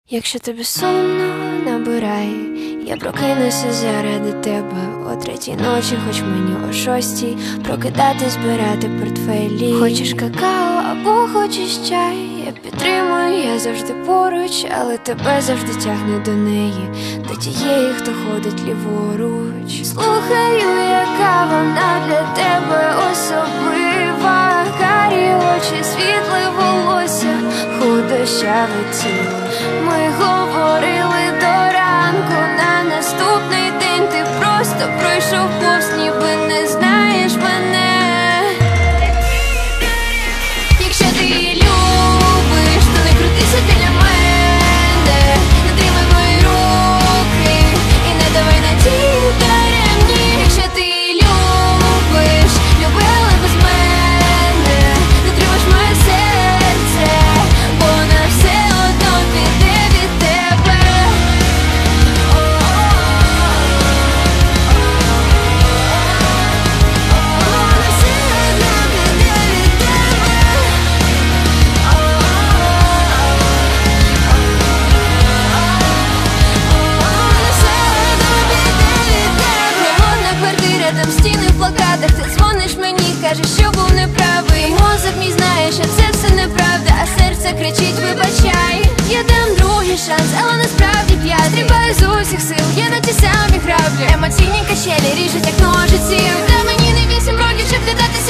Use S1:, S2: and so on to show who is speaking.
S1: Якщо тобі сумно, набирай, я прокинуся заради тебе о 3-й ночі, хоч мені о 6-й прокидати, збирати портфелі. Хочеш какао або хочеш чай, я підтримую, я завжди поруч, але тебе завжди тягне до неї, до тієї, хто ходить ліворуч. Слухаю, яка вона для тебе особлива, карі очі, світле волосся, худощаве тіло. Ми говорили до ранку, на наступний день ти просто пройшов повз, ніби не знаєш мене. Якщо ти її любиш, то не крутися біля мене, не тримай мої руки і не давай на ті даремні. Якщо ти її любиш, люби, але без мене, не тримаєш моє серце, бо вона все одно піде від тебе. Вона все одно піде від тебе. Вона все одно піде від тебе. Холодна квартира, там стіни в плакатах. Ти дзвониш мені, кажеш, що був неправий. Мозок мій знає, що це все неправда, а серце кричить, вибачай. Я дам другий шанс, але насправді п'ятий. Стрибаю з усіх сил, я на ті самі граблі. Емоційні качелі ріжуть, як ножиці. Та мені не 8 років, щоб додатися.